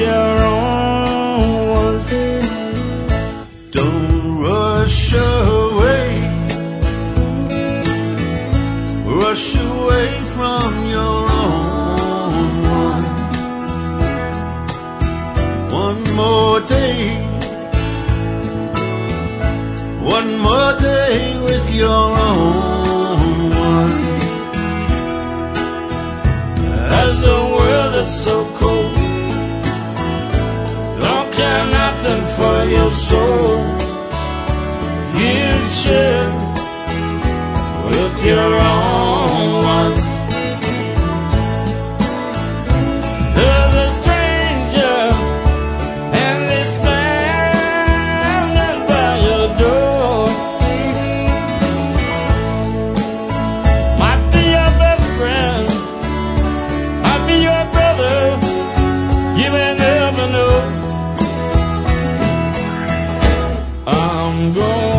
your own ones. Don't rush away. Rush away from your own ones. One more day. One more day with your own ones. As the world that's so cold, don't care nothing for your soul. You share with your own ones. There's a stranger and he's standing by your door. Might be your best friend, might be your brother, you may never know. I'm going